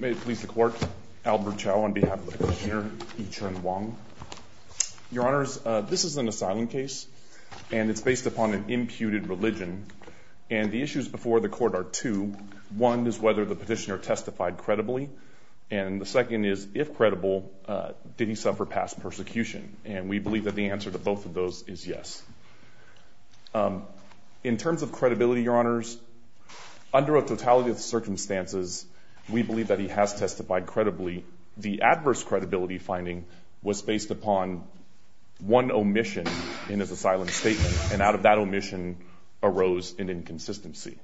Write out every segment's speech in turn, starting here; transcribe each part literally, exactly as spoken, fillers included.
May it please the Court, Albert Chow on behalf of the Petitioner, Yi-Chun Wong. Your Honors, uh, this is an asylum case, and it's based upon an imputed religion. And the issues before the Court are two. One is whether the petitioner testified credibly, and the second is, if credible, uh, did he suffer past persecution? And we believe that the answer to both of those is yes. Um, in terms of credibility, Your Honors, under a totality of circumstances, we believe that he has testified credibly. The adverse credibility finding was based upon one omission in his asylum statement, and out of that omission arose an inconsistency.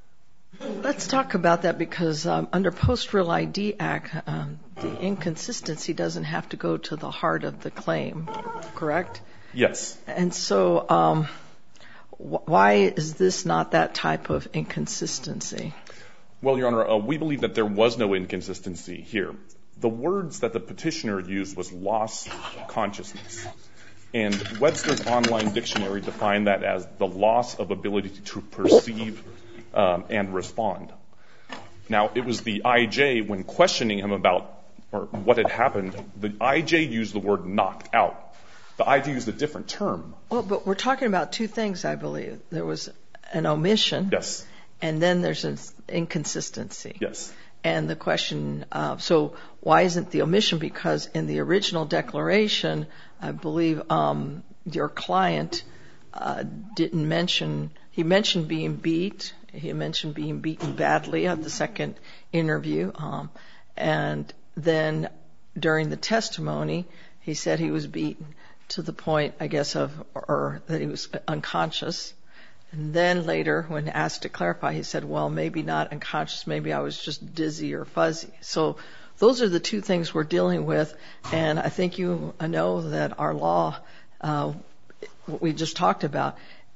Let's talk about that because um, under Post-Real I D Act, um, the inconsistency doesn't have to go to the heart of the claim, correct? Yes. And so um, wh- why is this not that type of inconsistency? Well, Your Honor, uh, we believe that there was no inconsistency here. The words that the petitioner used was loss consciousness. And Webster's online dictionary defined that as the loss of ability to perceive um, and respond. Now, it was the I J, when questioning him about or what had happened, the I J used the word knocked out. The I J used a different term. Well, but we're talking about two things, I believe. There was an omission. Yes. And then there's an inconsistency. Yes. And the question, uh, so why isn't the omission? Because in the original declaration, I believe um, your client uh, didn't mention, he mentioned being beat. He mentioned being beaten badly at the second interview. Um, and then during the testimony, he said he was beaten to the point, I guess, of, or that he was unconscious. And then later, when asked to clarify, he said, well, maybe not unconscious, maybe I was just dizzy or fuzzy. So those are the two things we're dealing with. And I think you know that our law, uh, what we just talked about,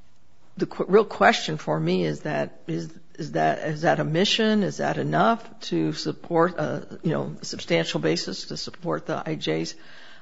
the qu- real question for me is that, is, is that, is that omission? Is that enough to support a, you know, substantial basis to support the I J's,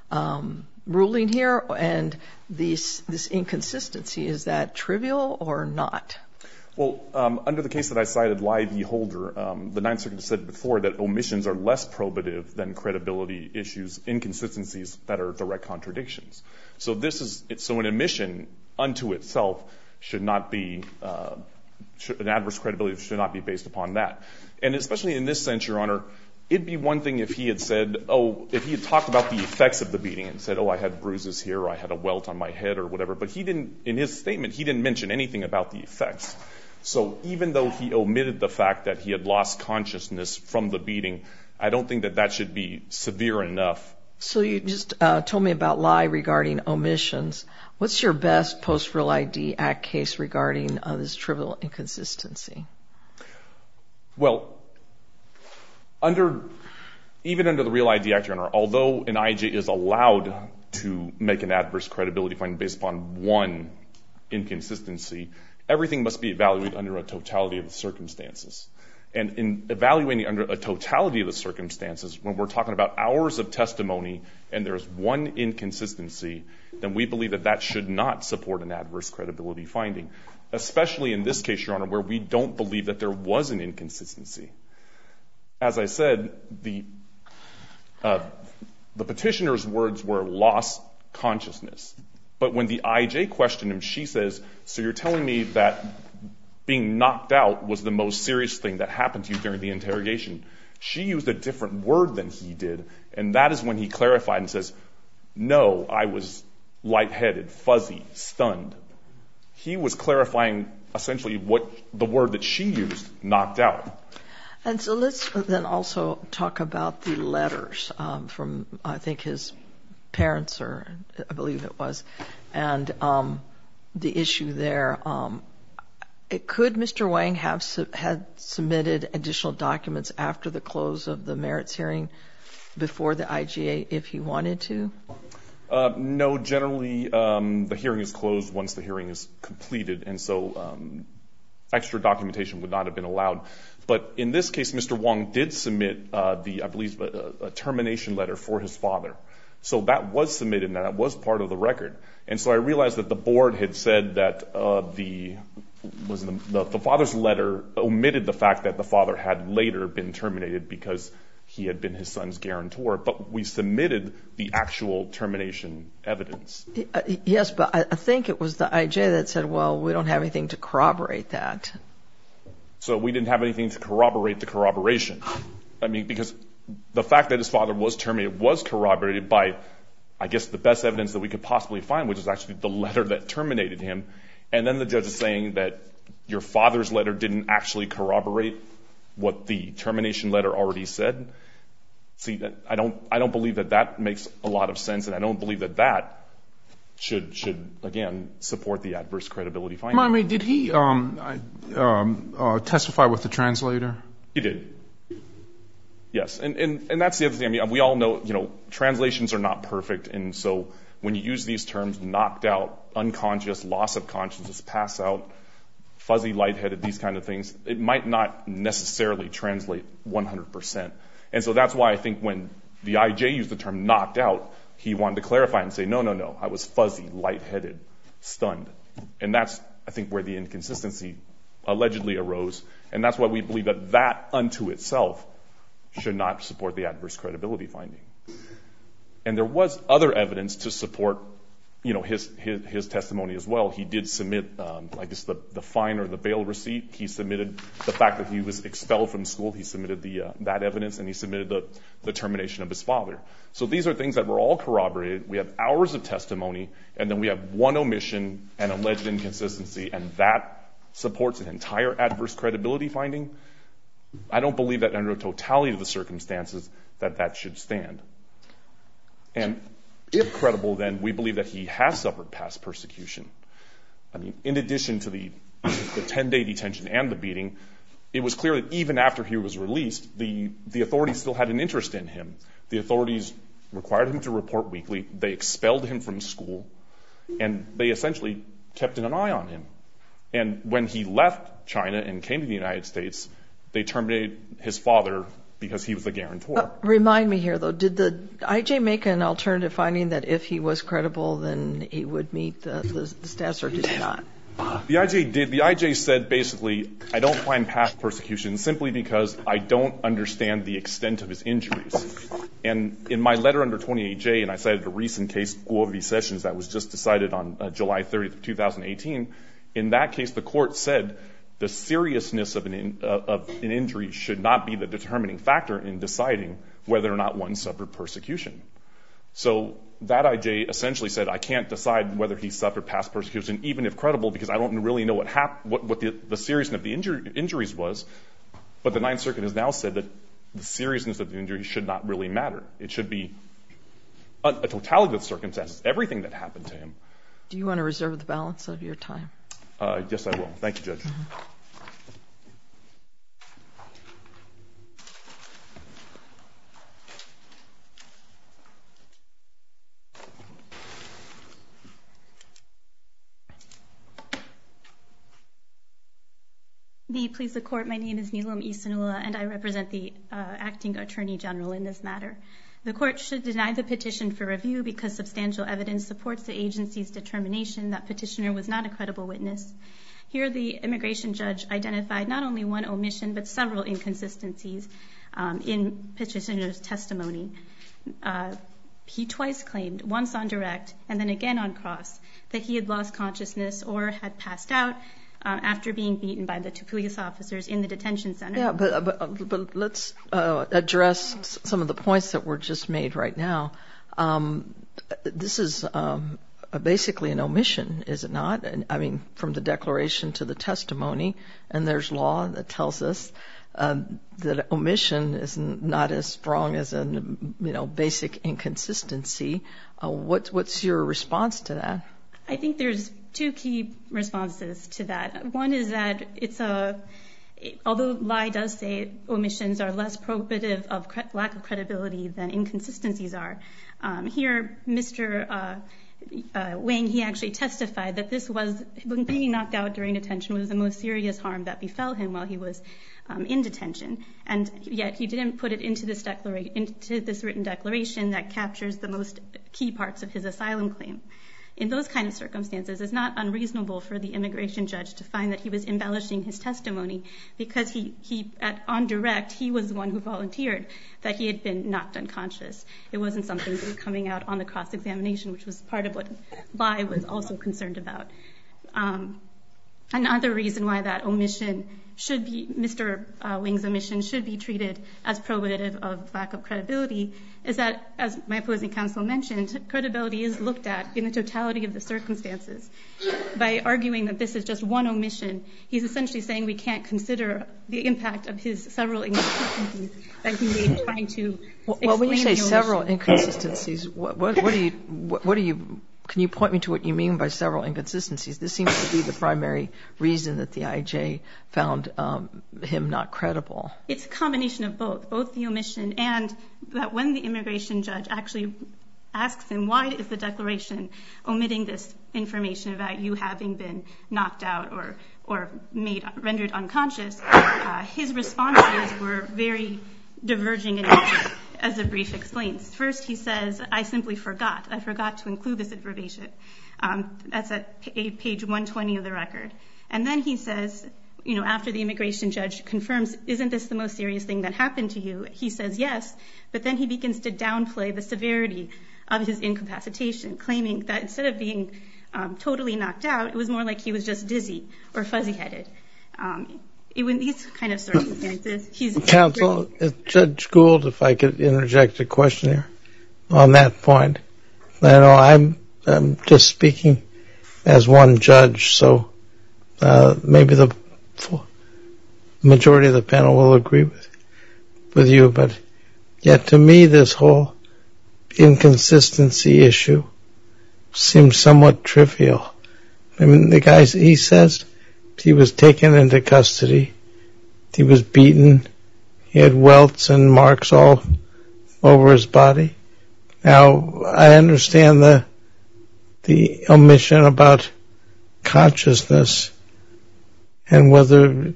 um, ruling here? And this this inconsistency, is that trivial or not? Well, um, under the case that I cited, Lai v. Holder, um, the Ninth Circuit said before that omissions are less probative than credibility issues, inconsistencies that are direct contradictions. So this is so an omission unto itself should not be uh, should, an adverse credibility should not be based upon that. And especially in this sense, Your Honor, it'd be one thing if he had said, oh, if he had talked about the effects of the beating and said, oh, I had bruises here, or I had a welt on my head or whatever. But he didn't, in his statement, he didn't mention anything about the effects. So even though he omitted the fact that he had lost consciousness from the beating, I don't think that that should be severe enough. So you just uh, told me about Lai regarding omissions. What's your best Post-Real I D Act case regarding uh, this trivial inconsistency? Well, Under, even under the Real I D Act, Your Honor, although an I J is allowed to make an adverse credibility finding based upon one inconsistency, everything must be evaluated under a totality of the circumstances. And in evaluating under a totality of the circumstances, when we're talking about hours of testimony and there's one inconsistency, then we believe that that should not support an adverse credibility finding, especially in this case, Your Honor, where we don't believe that there was an inconsistency. As I said, the uh, the petitioner's words were lost consciousness. But when the I J questioned him, she says, so you're telling me that being knocked out was the most serious thing that happened to you during the interrogation. She used a different word than he did, and that is when he clarified and says, no, I was lightheaded, fuzzy, stunned. He was clarifying essentially what the word that she used, knocked out. And so let's then also talk about the letters um, from, I think, his parents, or I believe it was, and um, the issue there. Um, it, could Mister Wang have su- had submitted additional documents after the close of the merits hearing before the I G A if he wanted to? Uh, no, generally um, the hearing is closed once the hearing is completed, and so um, extra documentation would not have been allowed. But in this case, Mister Wong did submit uh, the, I believe, a, a termination letter for his father. So that was submitted, and that was part of the record. And so I realized that the board had said that uh, the was the, the, the father's letter omitted the fact that the father had later been terminated because he had been his son's guarantor, but we submitted the actual termination evidence. Yes, but I think it was the I J that said, well, we don't have anything to corroborate that. So we didn't have anything to corroborate the corroboration. I mean, because the fact that his father was terminated was corroborated by, I guess, the best evidence that we could possibly find, which is actually the letter that terminated him. And then the judge is saying that your father's letter didn't actually corroborate what the termination letter already said. See, I don't, I don't believe that that makes a lot of sense, and I don't believe that that should, should again, support the adverse credibility finding. Remind me, did he um, um, uh, testify with the translator? He did. Yes, and, and, and that's the other thing. I mean, we all know, you know, translations are not perfect, and so when you use these terms, knocked out, unconscious, loss of consciousness, pass out, fuzzy, lightheaded, these kind of things, it might not necessarily translate one hundred percent. And so that's why I think when the I J used the term knocked out, he wanted to clarify and say, no, no, no, I was fuzzy, lightheaded, stunned. And that's, I think, where the inconsistency allegedly arose. And that's why we believe that that unto itself should not support the adverse credibility finding. And there was other evidence to support, you know, his his, his testimony as well. He did submit, um, I guess, the, the fine or the bail receipt. He submitted the fact that he was expelled from school. He submitted the uh, that evidence, and he submitted the, the termination of his father. So these are things that were all corroborated. We have hours of testimony, and then we have one omission and alleged inconsistency, and that supports an entire adverse credibility finding. I don't believe that under a totality of the circumstances that that should stand. And if credible, then we believe that he has suffered past persecution. I mean, in addition to the the ten-day detention and the beating, it was clear that even after he was released, the, the authorities still had an interest in him. The authorities required him to report weekly. They expelled him from school, and they essentially kept an eye on him. And when he left China and came to the United States, they terminated his father because he was the guarantor. Uh, remind me here, though, did the I J make an alternative finding that if he was credible, then he would meet the, the, the status, or did he not? The I J did. The I J said, basically, I don't find past persecution simply because I don't understand the extent of his injuries. And in my letter under twenty-eight J, and I cited a recent case, Guo v. Sessions, that was just decided on uh, July thirtieth, two thousand eighteen, in that case, the court said the seriousness of an, in, uh, of an injury should not be the determining factor in deciding whether or not one suffered persecution. So that I J essentially said, I can't decide whether he suffered past persecution, even if credible, because I don't really know what hap- what, what the, the seriousness of the injury, injuries was. But the Ninth Circuit has now said that the seriousness of the injury should not really matter. It should be a, a totality of the circumstances, everything that happened to him. Do you want to reserve the balance of your time? Uh, yes, I will. Thank you, Judge. Mm-hmm. May it please the Court, my name is Nilam Isanula, and I represent the uh, Acting Attorney General in this matter. The Court should deny the petition for review because substantial evidence supports the agency's determination that petitioner was not a credible witness. Here, the immigration judge identified not only one omission, but several inconsistencies um, in petitioner's testimony. Uh, he twice claimed, once on direct and then again on cross, that he had lost consciousness or had passed out Uh, after being beaten by the two police officers in the detention center. Yeah, but but, but let's uh, address some of the points that were just made right now. Um, this is um, basically an omission, is it not? And, I mean, from the declaration to the testimony, and there's law that tells us um, that omission is not as strong as a you know basic inconsistency. Uh, what's what's your response to that? I think there's two key responses to that. One is that it's a, although Lai does say omissions are less probative of cre- lack of credibility than inconsistencies are, um, here Mister Uh, uh, Wang, he actually testified that this was, being knocked out during detention was the most serious harm that befell him while he was um, in detention. And yet he didn't put it into this, declara- into this written declaration that captures the most key parts of his asylum claim. In those kind of circumstances, it's not unreasonable for the immigration judge to find that he was embellishing his testimony because he, he at, on direct, he was the one who volunteered that he had been knocked unconscious. It wasn't something that was coming out on the cross-examination, which was part of what Lai was also concerned about. Um, another reason why that omission should be, Mister Uh, Wing's omission should be treated as probative of lack of credibility is that, as my opposing counsel mentioned, credibility is looked at in the totality of the circumstances. By arguing that this is just one omission, he's essentially saying we can't consider the impact of his several inconsistencies that he made trying to well, explain well, when you say the several omission. inconsistencies, what, what, what do you, what, what do you, can you point me to what you mean by several inconsistencies? This seems to be the primary reason that the I J found um, him not credible. It's a combination of both, both the omission and that when the immigration judge actually asks him, why is the declaration omitting this information about you having been knocked out or or made rendered unconscious, uh, his responses were very diverging in nature, as the brief explains. First, he says, I simply forgot. I forgot to include this information. Um, that's at page one twenty of the record. And then he says, you know, after the immigration judge confirms, isn't this the most serious thing that happened to you? He says yes, but then he begins to downplay the severity of his incapacitation, claiming that instead of being um, totally knocked out, it was more like he was just dizzy or fuzzy-headed. Um, it, in these kind of circumstances, he's... Counsel, Judge Gould, if I could interject a question here on that point. I know I'm, I'm just speaking as one judge, so uh, maybe the majority of the panel will agree with with you, but yet to me this whole inconsistency issue seems somewhat trivial. I mean, the guy, he says he was taken into custody, he was beaten, he had welts and marks all over his body. Now, I understand the the omission about consciousness and whether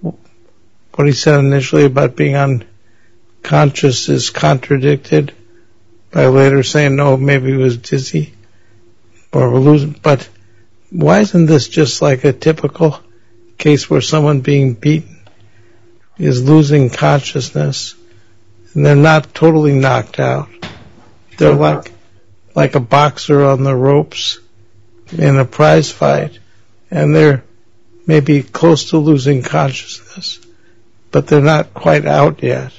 what he said initially about being unconscious is contradicted by later saying, no, maybe he was dizzy or losing. But why isn't this just like a typical case where someone being beaten is losing consciousness and they're not totally knocked out? They're like like a boxer on the ropes in a prize fight, and they're maybe close to losing consciousness, but they're not quite out yet.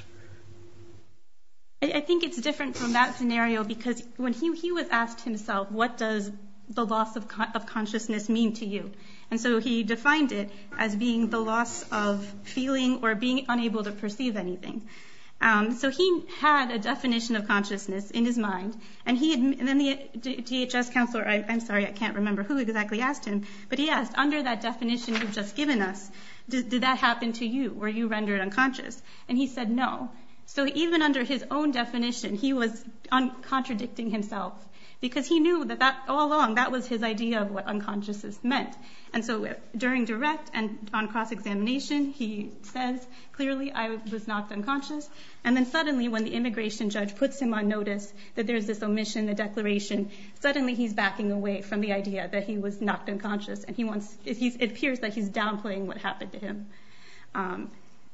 I think it's different from that scenario because when he, he was asked himself, what does the loss of, con- of consciousness mean to you? And so he defined it as being the loss of feeling or being unable to perceive anything. Um, so he had a definition of consciousness in his mind, and he had, and then the D H S counselor, I, I'm sorry, I can't remember who exactly asked him, but he asked, under that definition you've just given us, did, did that happen to you? Were you rendered unconscious? And he said no. So even under his own definition, he was un- contradicting himself because he knew that, that all along that was his idea of what unconsciousness meant. And so during direct and on cross-examination, he says clearly, I was knocked unconscious. And then suddenly when the immigration judge puts him on notice that there's this omission, the declaration, suddenly he's backing away from the idea that he was knocked unconscious. And he wants, he's, it appears that he's downplaying what happened to him. Um,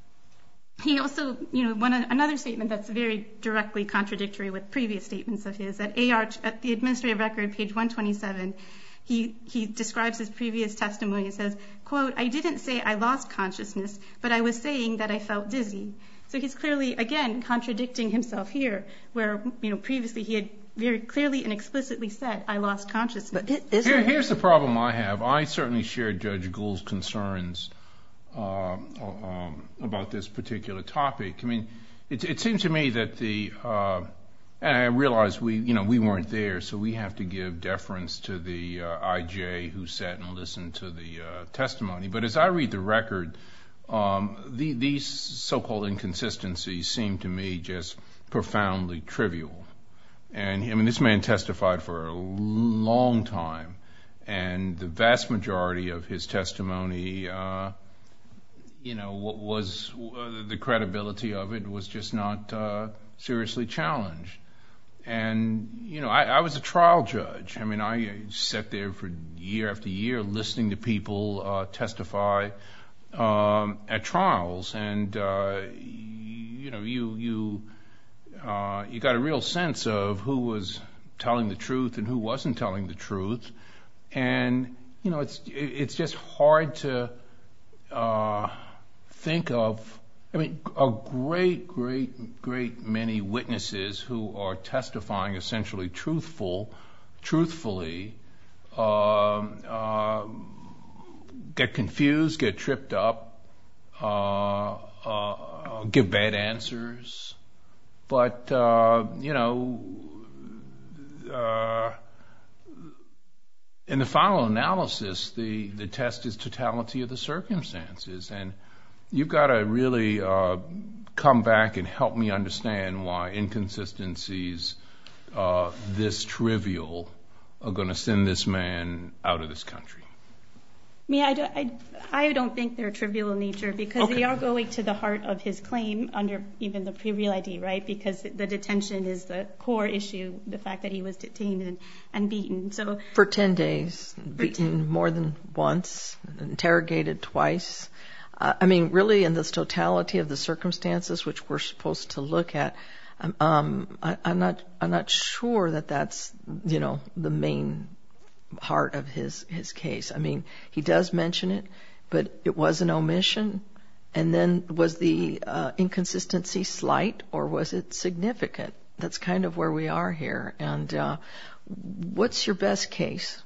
He also, you know, one another statement that's very directly contradictory with previous statements of his, at A R, at the administrative record, page one twenty-seven, he, he describes his previous testimony and says, quote, I didn't say I lost consciousness, but I was saying that I felt dizzy. So he's clearly, again, contradicting himself here, where, you know, previously he had very clearly and explicitly said, I lost consciousness. But it, Here, here's the problem I have. I certainly share Judge Gould's concerns Uh, um, about this particular topic. I mean, it, it seems to me that the, uh, and I realize we, you know, we weren't there, so we have to give deference to the uh, I J who sat and listened to the uh, testimony. But as I read the record, um, the, these so-called inconsistencies seem to me just profoundly trivial. And, I mean, this man testified for a long time, and the vast majority of his testimony uh you know, what was uh, the credibility of it was just not uh, seriously challenged. and you know, I, I was a trial judge. I mean, I sat there for year after year listening to people uh, testify um, at trials, and uh, you know, you you uh, you got a real sense of who was telling the truth and who wasn't telling the truth, and you know, it's it's just hard to uh, think of. I mean, a great, great, great many witnesses who are testifying essentially truthful, truthfully, uh, uh, get confused, get tripped up, uh, uh, give bad answers. But, uh, you know, uh, in the final analysis, the, the test is totality of the circumstances. And you've got to really uh, come back and help me understand why inconsistencies uh, this trivial are going to send this man out of this country. I mean, I don't, I, I don't think they're trivial in nature because Okay. they are going to the heart of his claim under even the pre-real I D, right? Because the detention is the core issue, the fact that he was detained and, and beaten. So For ten days, beaten more than once, interrogated twice. Uh, I mean, really, in this totality of the circumstances, which we're supposed to look at, um, um, I, I'm not, I'm not sure that that's, you know, the main heart of his his case. I mean, he does mention it, but it was an omission. And then was the uh, inconsistency slight or was it significant? That's kind of where we are here. And uh, what's your best case?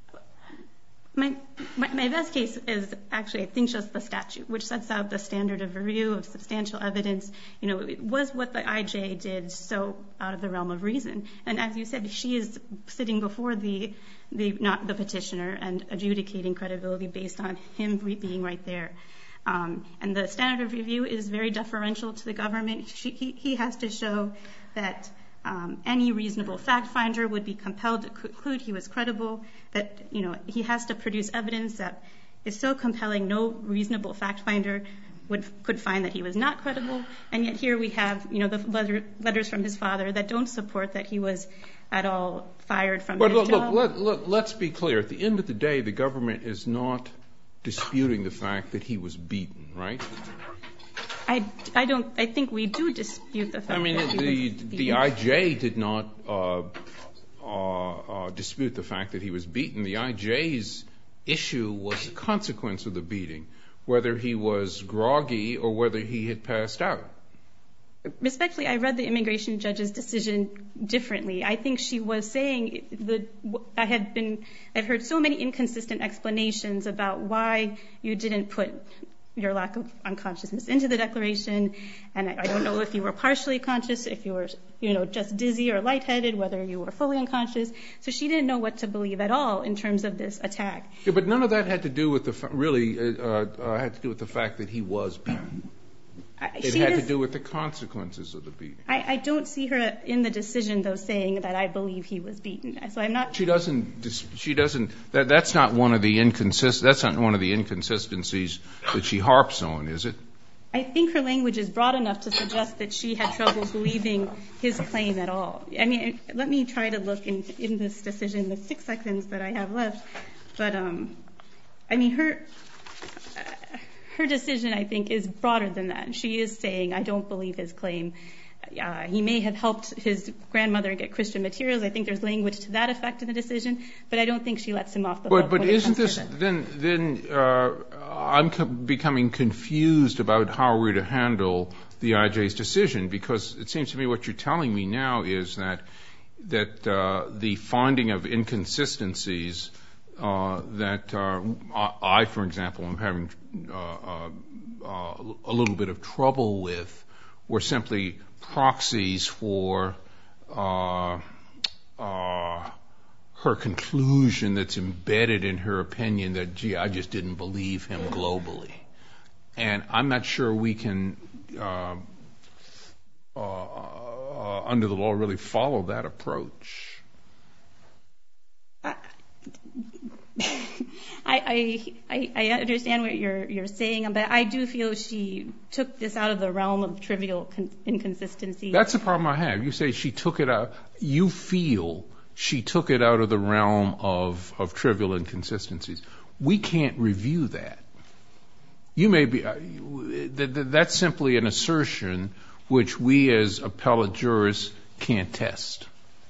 My, my my best case is actually, I think, just the statute, which sets out the standard of review of substantial evidence. You know, it was what the I J did so out of the realm of reason. And as you said, she is sitting before the the not the petitioner and adjudicating credibility based on him being right there. Um, and the standard of review is very deferential to the government. She, he, he has to show that Um, any reasonable fact finder would be compelled to conclude he was credible, that, you know, he has to produce evidence that is so compelling no reasonable fact finder would could find that he was not credible. And yet here we have, you know, the letter, letters from his father that don't support that he was at all fired from But his look, job. look, look, look, let's be clear. At the end of the day, the government is not disputing the fact that he was beaten, right? I, I don't, I think we do dispute the fact I mean, that he the was the beaten. I J did not uh, uh, uh, dispute the fact that he was beaten. The I J's issue was the consequence of the beating, whether he was groggy or whether he had passed out. Respectfully, I read the immigration judge's decision differently. I think she was saying the I had been I've heard so many inconsistent explanations about why you didn't put your lack of unconsciousness into the declaration, and I, I don't know if you were partially conscious, if you were, you know, just dizzy or lightheaded, whether you were fully unconscious. So she didn't know what to believe at all in terms of this attack. Yeah, but none of that had to do with the fa- really uh, uh, had to do with the fact that he was beaten. I, It she had does, to do with the consequences of the beating. I, I don't see her in the decision, though, saying that I believe he was beaten. So I'm not. She doesn't. dis- She doesn't. That, that's not one of the inconsist. That's not one of the inconsistencies that she harps on, is it? I think her language is broad enough to suggest that she had trouble believing his claim at all. I mean, let me try to look in, in this decision, the six seconds that I have left. But, um, I mean, her, uh, her decision, I think, is broader than that. She is saying, I don't believe his claim. Uh, he may have helped his grandmother get Christian materials. I think there's language to that effect in the decision, but I don't think she lets him off the hook. But, but when it isn't comes to this, that. then, then uh, I'm co- becoming confused about how we're to handle the I J's decision, because it seems to me what you're telling me now is that, that uh, the finding of inconsistencies uh, that uh, I, for example, am having uh, uh, uh, a little bit of trouble with were simply proxies for uh, uh, her conclusion that's embedded in her opinion that, gee, I just didn't believe him globally. And I'm not sure we can, uh, uh, uh, under the law, really follow that approach. I, I, I understand what you're, you're saying, but I do feel she took this out of the realm of trivial con- inconsistency. That's the problem I have. You say she took it out. You feel she took it out of the realm of, of trivial inconsistencies. We can't review that. You may be, uh, th- th- that's simply an assertion which we as appellate jurists can't test.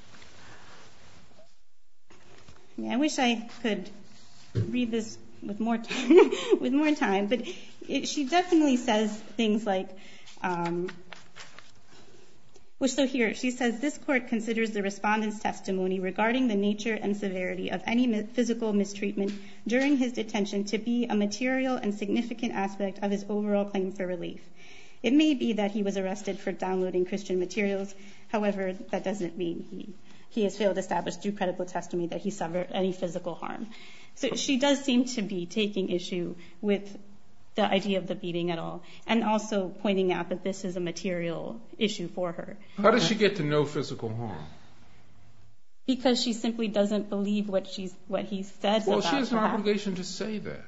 Yeah, I wish I could read this with more time, with more time, but it, she definitely says things like, um, well, so here, she says, this court considers the respondent's testimony regarding the nature and severity of any mi- physical mistreatment during his detention to be a material and significant aspect of his overall claim for relief. It may be that he was arrested for downloading Christian materials. However, that doesn't mean he, he has failed to establish through credible testimony that he suffered any physical harm. So she does seem to be taking issue with the idea of the beating at all, and also pointing out that this is a material issue for her. How does she get to no physical harm? Because she simply doesn't believe what she's what he says. Well, about she has an perhaps. obligation to say that.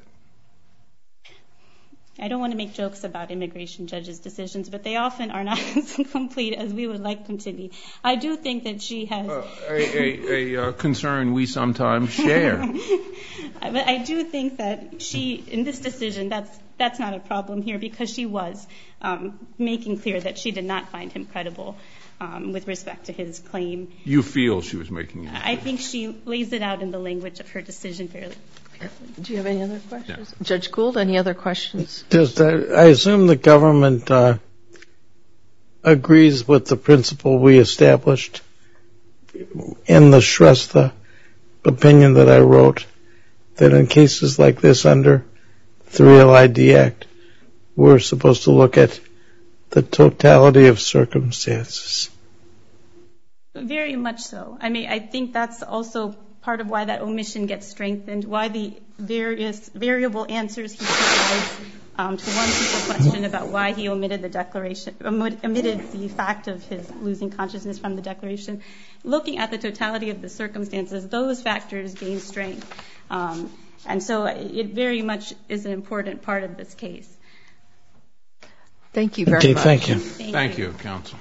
I don't want to make jokes about immigration judges' decisions, but they often are not as complete as we would like them to be. I do think that she has Uh, a a, a uh, concern we sometimes share. But I do think that she, in this decision, that's that's not a problem here, because she was um, making clear that she did not find him credible um, with respect to his claim. You feel she was making it. I think she lays it out in the language of her decision fairly carefully. Do you have any other questions? Yeah. Judge Gould, any other questions? Just, I, I assume the government uh, agrees with the principle we established in the Shrestha opinion that I wrote, that in cases like this under the Real I D Act, we're supposed to look at the totality of circumstances. Very much so. I mean, I think that's also part of why that omission gets strengthened, why the various variable answers he provides um, to one simple question about why he omitted the declaration, omitted the fact of his losing consciousness from the declaration. Looking at the totality of the circumstances, those factors gain strength. Um, and so it very much is an important part of this case. Thank you very Okay, much. thank you. Thank, Thank you. you, counsel.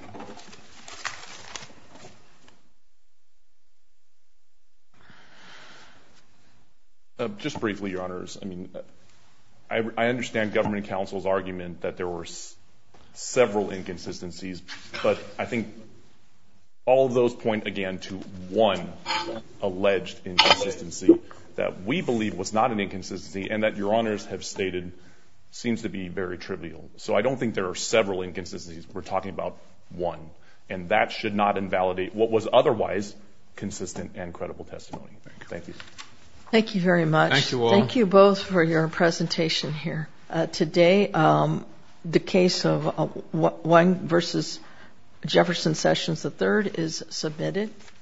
Uh, just briefly, Your Honors, I mean, I, I understand government counsel's argument that there were s- several inconsistencies, but I think all of those point again to one alleged inconsistency that we believe was not an inconsistency and that Your Honors have stated seems to be very trivial. So I don't think there are several inconsistencies. We're talking about one, and that should not invalidate what was otherwise consistent and credible testimony. Thank you. Thank you very much. Thank you all. Thank you both for your presentation here. Uh, today, um, the case of uh, Wang versus Jefferson Sessions the third is submitted.